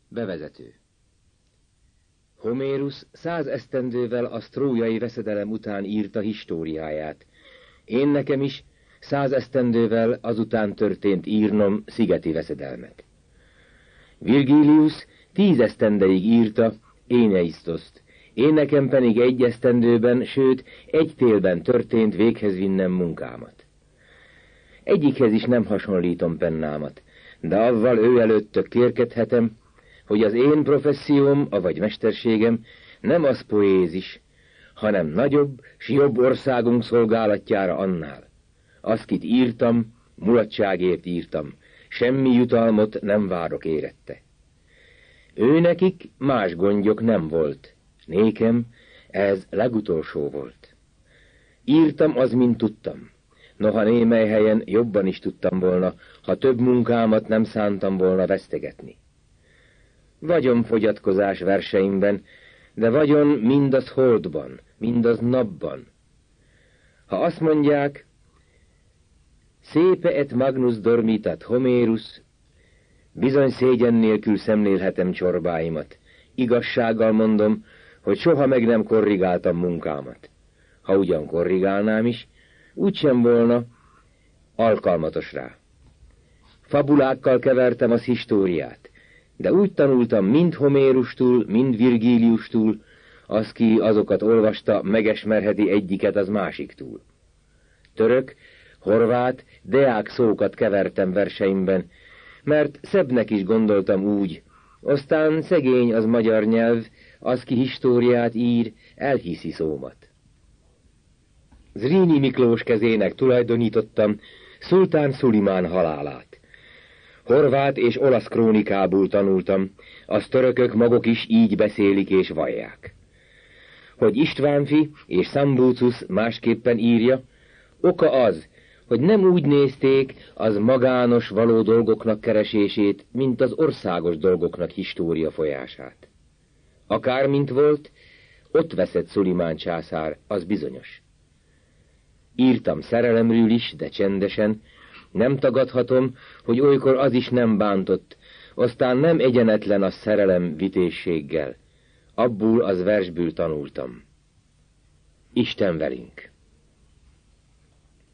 Bevezető. Homérusz 100 esztendővel a trójai veszedelem után írta históriáját. Én nekem is 100 esztendővel azután történt írnom szigeti veszedelmet. Virgilius 10 esztendeig írta Éneisztoszt, én nekem pedig 1 esztendőben, sőt 1 télben történt véghez vinnem munkámat. Egyikhez is nem hasonlítom pennámat, de avval ő előttök kérkedhetem, hogy az én professzióm, avagy mesterségem nem az poézis, hanem nagyobb s jobb országunk szolgálatjára annál. Azkit írtam, mulatságért írtam, semmi jutalmot nem várok érette. Ő nekik más gondjok nem volt, nékem ez legutolsó volt. Írtam az, mint tudtam, noha némely helyen jobban is tudtam volna, ha több munkámat nem szántam volna vesztegetni. Vagyon fogyatkozás verseimben, de vagyon mindaz holdban, mindaz napban. Ha azt mondják, szépe et magnus dormitat Homérus, bizony szégyen nélkül szemlélhetem csorbáimat. Igazsággal mondom, hogy soha meg nem korrigáltam munkámat. Ha ugyan korrigálnám is, úgysem volna alkalmatos rá. Fabulákkal kevertem az históriát, de úgy tanultam mind Homérustól, mind Virgiliustól, az ki azokat olvasta, megesmerheti egyiket az másiktól. Török, horvát, deák szókat kevertem verseimben, mert szebbnek is gondoltam úgy, aztán szegény az magyar nyelv, az ki históriát ír, elhiszi szómat. Zrínyi Miklós kezének tulajdonítottam Szultán Szulimán halálát. Horvát és olasz krónikából tanultam, az törökök maguk is így beszélik és vallják. Hogy Istvánfi és Szambúcusz másképpen írja, oka az, hogy nem úgy nézték az magános való dolgoknak keresését, mint az országos dolgoknak história folyását. Akármint volt, ott veszett Szulimán császár, az bizonyos. Írtam szerelemről is, de csendesen, nem tagadhatom, hogy olykor az is nem bántott, aztán nem egyenetlen a szerelem vitézséggel. Abból az versből tanultam. Isten velünk!